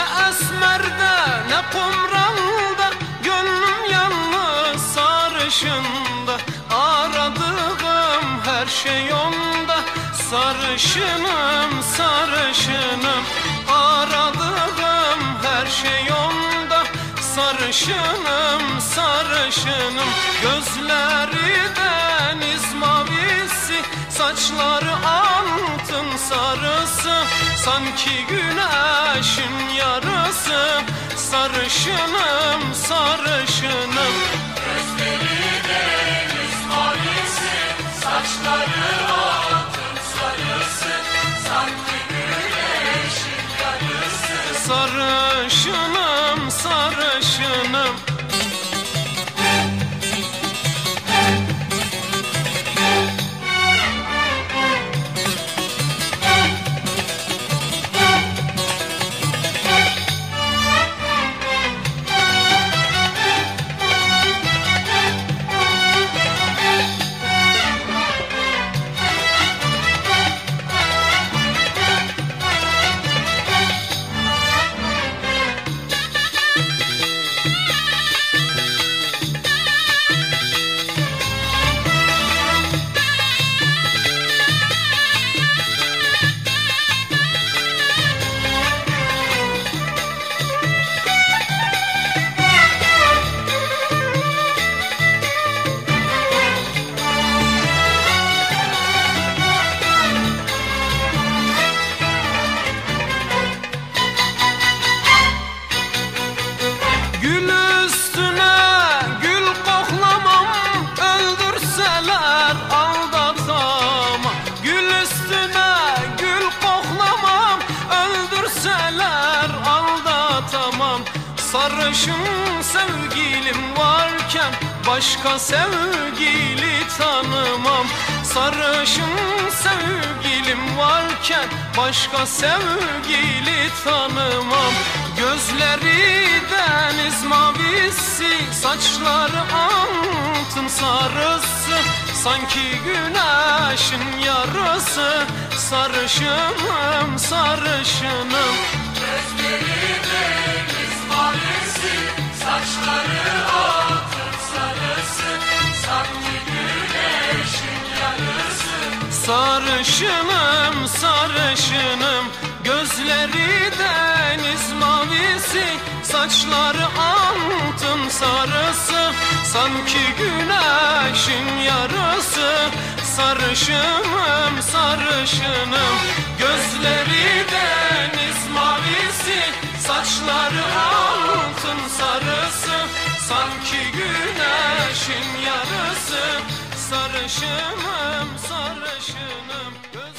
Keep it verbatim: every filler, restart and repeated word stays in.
Ne esmerde ne kumralda, gönlüm yalnız sarışında. Aradığım her şey onda, sarışınım sarışınım. Aradığım her şey onda, sarışınım sarışınım. Gözleri deniz mavisi, saçları altın sarısı. Sanki güneşin yarısı, sarışınım sarışınım. Gözleri deniz mavisi, saçları altın sarısı. Sanki güneşin yarısı, sarışınım sarışınım. Sarışın sevgilim varken başka sevgili tanımam. Sarışın sevgilim varken başka sevgili tanımam. Gözleri deniz mavisi, saçları altın sarısı. Sanki güneşin yarısı, sarışınım sarışınım. gözleri deniz mavisi, saçları altın sarısı. Sanki güneşin yarısı, sarışınım sarışınım. Gözleri deniz mavisi, saçları altın sarısı. Sanki güneşin yarısı, sarışınım sarışınım. Gözleri deniz mavisi, saçları altın sarısı. Sanki güneşin yarısı, sarışınım sarışınım.